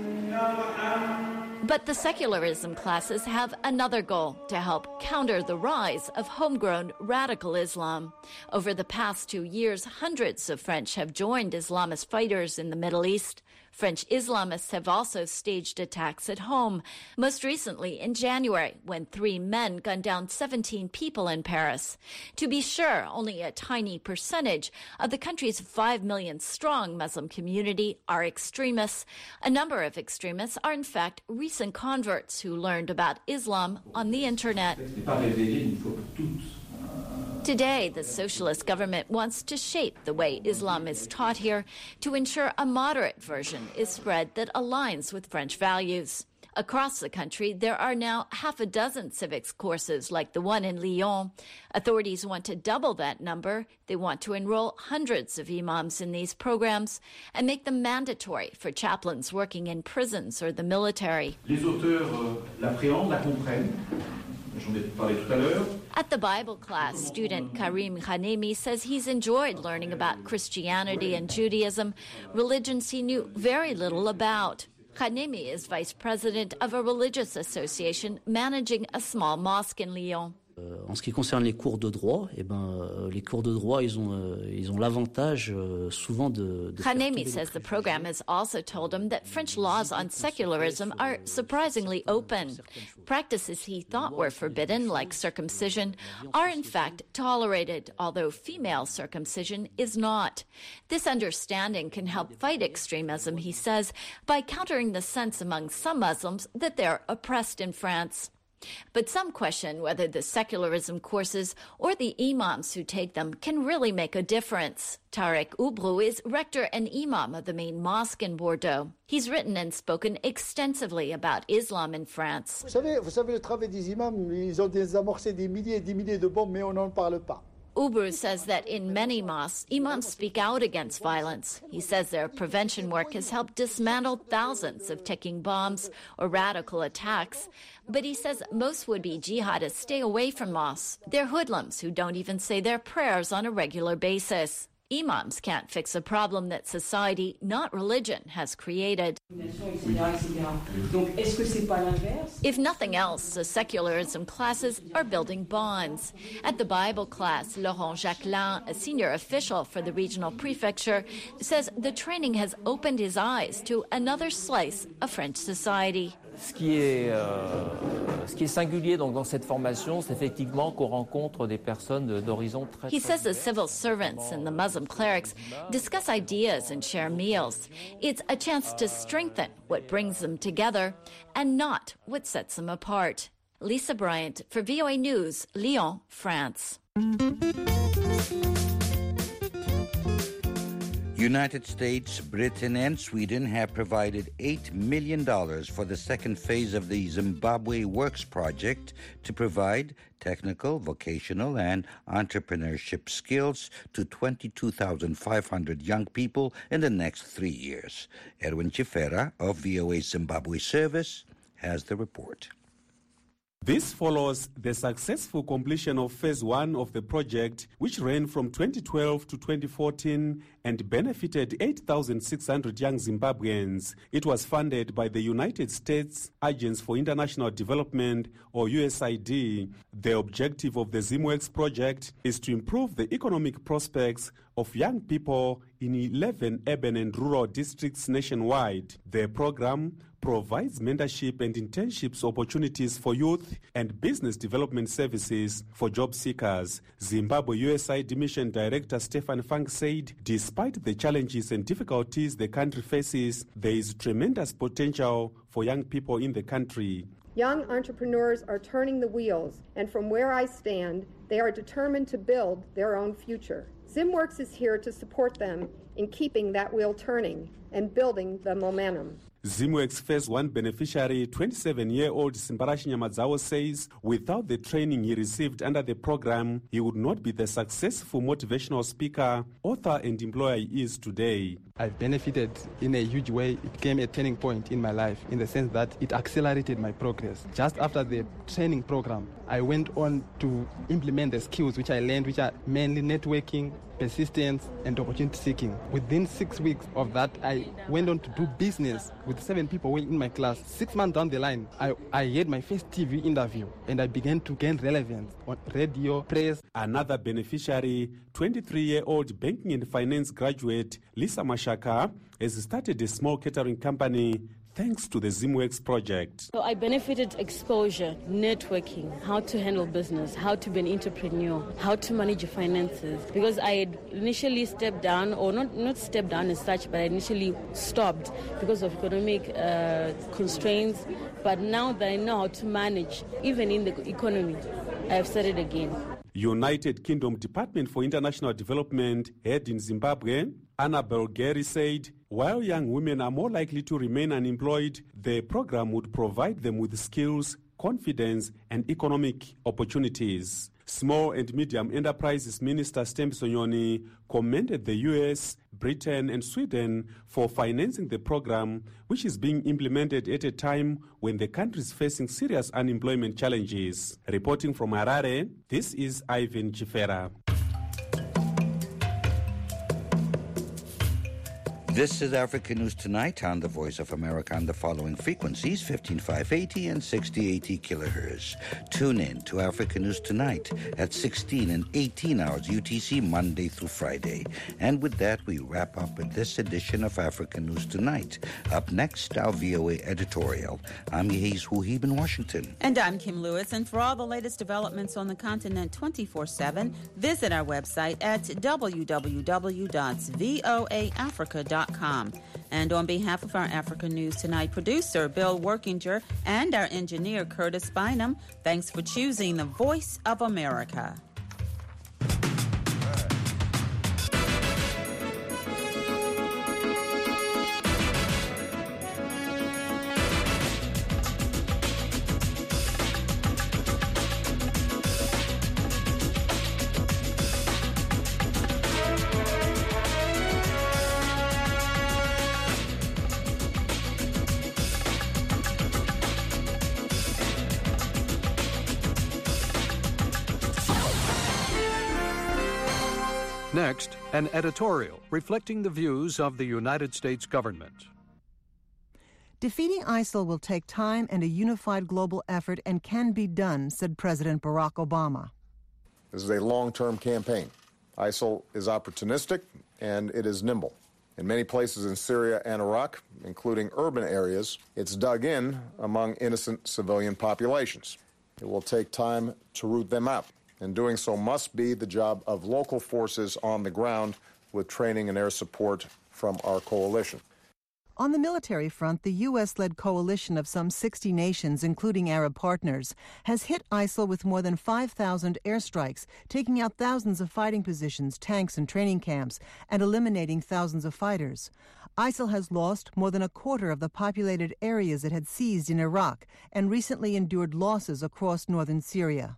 But the secularism classes have another goal, to help counter the rise of homegrown radical Islam. Over the past 2 years, hundreds of French have joined Islamist fighters in the Middle East. French Islamists have also staged attacks at home, most recently in January, when 3 men gunned down 17 people in Paris. To be sure, only a tiny percentage of the country's 5 million strong Muslim community are extremists. A number of extremists are in fact recent converts who learned about Islam on the internet. Today, the socialist government wants to shape the way Islam is taught here to ensure a moderate version is spread that aligns with French values. Across the country, there are now half a dozen civics courses like the one in Lyon. Authorities want to double that number. They want to enroll hundreds of imams in these programs and make them mandatory for chaplains working in prisons or the military. Les auteurs l'appréhendent, la comprennent. At the Bible class, student Karim Khanemi says he's enjoyed learning about Christianity and Judaism, religions he knew very little about. Khanemi is vice president of a religious association managing a small mosque in Lyon. En ce qui concerne les cours de droit, les cours de droit, ils ont l'avantage souvent de Khanemi says the program has also told him that French laws on secularism are surprisingly open. Practices he thought were forbidden, like circumcision, are in fact tolerated, although female circumcision is not. This understanding can help fight extremism, he says, by countering the sense among some Muslims that they're oppressed in France. But some question whether the secularism courses or the imams who take them can really make a difference. Tarek Oubrou is rector and imam of the main mosque in Bordeaux. He's written and spoken extensively about Islam in France. Vous savez, le travail des imams, ils ont désamorcé des milliers et des milliers de bombes, mais on n'en parle pas. Oubrou says that in many mosques, imams speak out against violence. He says their prevention work has helped dismantle thousands of ticking bombs or radical attacks. But he says most would-be jihadists stay away from mosques. They're hoodlums who don't even say their prayers on a regular basis. Imams can't fix a problem that society, not religion, has created. If nothing else, the secularism classes are building bonds. At the Bible class, Laurent Jacquelin, a senior official for the regional prefecture, says the training has opened his eyes to another slice of French society. Ce qui est singulier donc dans cette formation, c'est effectivement qu'on rencontre des personnes d'horizons très. He says the civil servants and the Muslim clerics discuss ideas and share meals. It's a chance to strengthen what brings them together and not what sets them apart. Lisa Bryant for VOA News, Lyon, France. United States, Britain, and Sweden have provided $8 million for the second phase of the Zimbabwe Works project to provide technical, vocational, and entrepreneurship skills to 22,500 young people in the next 3 years. Erwin Chifera of VOA Zimbabwe Service has the report. This follows the successful completion of Phase 1 of the project, which ran from 2012 to 2014 and benefited 8,600 young Zimbabweans. It was funded by the United States Agency for International Development, or USAID. The objective of the ZimWorks project is to improve the economic prospects of young people in 11 urban and rural districts nationwide. The program provides mentorship and internships opportunities for youth and business development services for job seekers. Zimbabwe USAID Mission Director Stefan Funk said, despite the challenges and difficulties the country faces, there is tremendous potential for young people in the country. Young entrepreneurs are turning the wheels, and from where I stand, they are determined to build their own future. ZimWorks is here to support them in keeping that wheel turning and building the momentum. ZimWorks Phase 1 beneficiary, 27-year-old Simbarashi Nyamadzawo, says without the training he received under the program, he would not be the successful motivational speaker, author, and employer he is today. I've benefited in a huge way. It became a turning point in my life in the sense that it accelerated my progress. Just after the training program, I went on to implement the skills which I learned, which are mainly networking, persistence, and opportunity seeking. Within 6 weeks of that, I went on to do business with 7 people in my class. 6 months down the line, I had my first TV interview, and I began to gain relevance on radio, press. Another beneficiary, 23-year-old banking and finance graduate Lisa Mashaka, has started a small catering company thanks to the ZimWorks project. So I benefited exposure, networking, how to handle business, how to be an entrepreneur, how to manage your finances. Because I had initially stepped down, or not stepped down as such, but I initially stopped because of economic constraints. But now that I know how to manage, even in the economy, I have started again. United Kingdom Department for International Development head in Zimbabwe, Annabel Gary, said while young women are more likely to remain unemployed, the program would provide them with skills, confidence, and economic opportunities. Small and Medium Enterprises Minister Stembi Sonyoni commended the US, Britain, and Sweden for financing the program, which is being implemented at a time when the country is facing serious unemployment challenges. Reporting from Harare, this is Ivan Chifera. This is Africa News Tonight on the Voice of America on the following frequencies, 15580 and 6080 kilohertz. Tune in to Africa News Tonight at 16 and 18 hours UTC Monday through Friday. And with that, we wrap up with this edition of Africa News Tonight. Up next, our VOA editorial. I'm Yehiz Huhib in Washington. And I'm Kim Lewis. And for all the latest developments on the continent 24/7, visit our website at www.voaafrica.com. And on behalf of our Africa News Tonight producer, Bill Workinger, and our engineer, Curtis Bynum, thanks for choosing the Voice of America. Next, an editorial reflecting the views of the United States government. Defeating ISIL will take time and a unified global effort and can be done, said President Barack Obama. This is a long-term campaign. ISIL is opportunistic and it is nimble. In many places in Syria and Iraq, including urban areas, it's dug in among innocent civilian populations. It will take time to root them out. And doing so must be the job of local forces on the ground with training and air support from our coalition. On the military front, the U.S.-led coalition of some 60 nations, including Arab partners, has hit ISIL with more than 5,000 airstrikes, taking out thousands of fighting positions, tanks, and training camps, and eliminating thousands of fighters. ISIL has lost more than a quarter of the populated areas it had seized in Iraq and recently endured losses across northern Syria.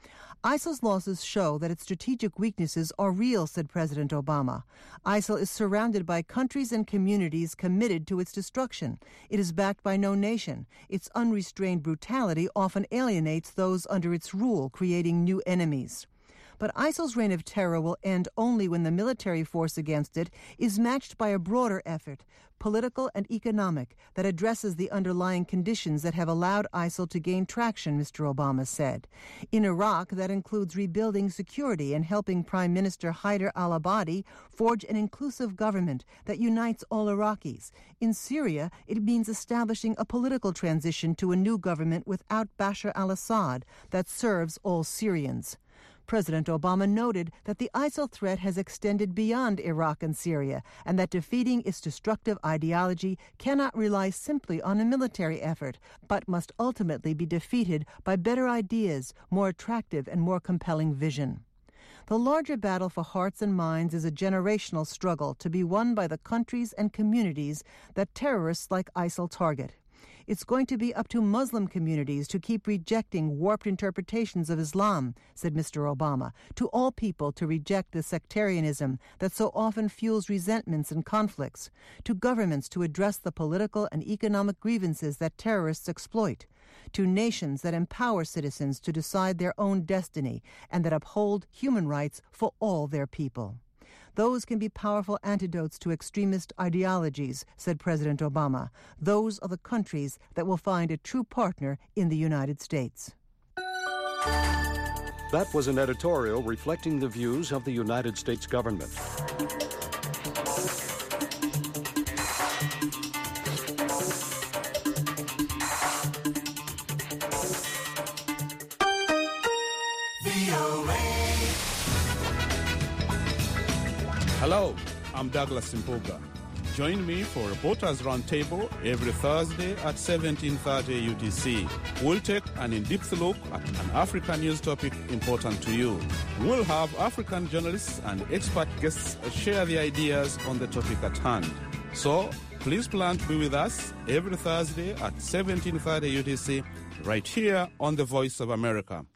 ISIL's losses show that its strategic weaknesses are real, said President Obama. ISIL is surrounded by countries and communities committed to its destruction. It is backed by no nation. Its unrestrained brutality often alienates those under its rule, creating new enemies. But ISIL's reign of terror will end only when the military force against it is matched by a broader effort, political and economic, that addresses the underlying conditions that have allowed ISIL to gain traction, Mr. Obama said. In Iraq, that includes rebuilding security and helping Prime Minister Haider al-Abadi forge an inclusive government that unites all Iraqis. In Syria, it means establishing a political transition to a new government without Bashar al-Assad that serves all Syrians. President Obama noted that the ISIL threat has extended beyond Iraq and Syria, and that defeating its destructive ideology cannot rely simply on a military effort, but must ultimately be defeated by better ideas, more attractive and more compelling vision. The larger battle for hearts and minds is a generational struggle to be won by the countries and communities that terrorists like ISIL target. It's going to be up to Muslim communities to keep rejecting warped interpretations of Islam, said Mr. Obama, to all people to reject the sectarianism that so often fuels resentments and conflicts, to governments to address the political and economic grievances that terrorists exploit, to nations that empower citizens to decide their own destiny and that uphold human rights for all their people. Those can be powerful antidotes to extremist ideologies, said President Obama. Those are the countries that will find a true partner in the United States. That was an editorial reflecting the views of the United States government. Hello, I'm Douglas Mpuga. Join me for Reporters Roundtable every Thursday at 17:30 UTC. We'll take an in-depth look at an African news topic important to you. We'll have African journalists and expert guests share their ideas on the topic at hand. So, please plan to be with us every Thursday at 17:30 UTC right here on The Voice of America.